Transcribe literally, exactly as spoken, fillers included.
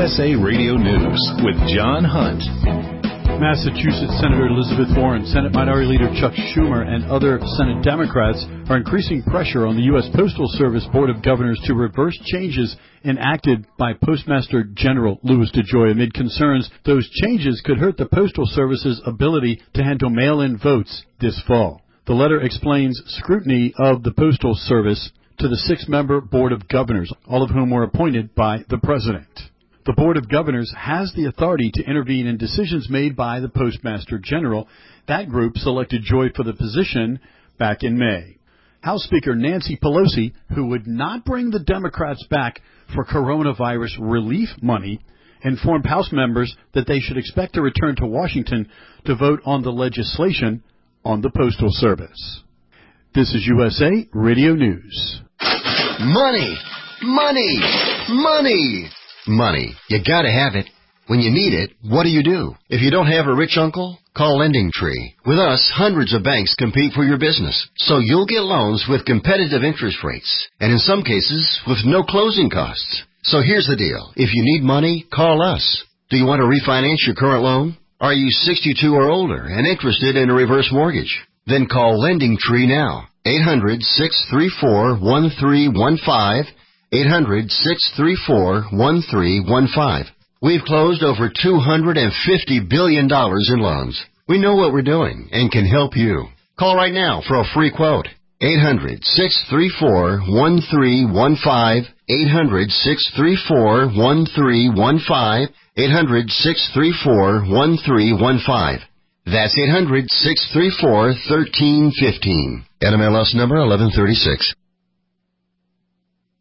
S A Radio News with John Hunt. Massachusetts Senator Elizabeth Warren, Senate Minority Leader Chuck Schumer, and other Senate Democrats are increasing pressure on the U S Postal Service Board of Governors to reverse changes enacted by Postmaster General Louis DeJoy amid concerns those changes could hurt the Postal Service's ability to handle mail-in votes this fall. The letter explains scrutiny of the Postal Service to the six-member Board of Governors, all of whom were appointed by the President. The Board of Governors has the authority to intervene in decisions made by the Postmaster General. That group selected Joy for the position back in May. House Speaker Nancy Pelosi, who would not bring the Democrats back for coronavirus relief money, informed House members that they should expect to return to Washington to vote on the legislation on the Postal Service. This is U S A Radio News. Money! Money! Money! Money. You gotta have it. When you need it, what do you do? If you don't have a rich uncle, call LendingTree. With us, hundreds of banks compete for your business, so you'll get loans with competitive interest rates, and in some cases, with no closing costs. So here's the deal. If you need money, call us. Do you want to refinance your current loan? Are you sixty-two or older and interested in a reverse mortgage? Then call LendingTree now. eight hundred, six three four, one three one five. eight hundred, six three four, one three one five. We've closed over two hundred fifty billion dollars in loans. We know what we're doing and can help you. Call right now for a free quote. eight hundred, six three four, one three one five. eight hundred, six three four, one three one five. eight hundred, six three four, one three one five. That's eight hundred, six three four, one three one five. N M L S number eleven thirty-six.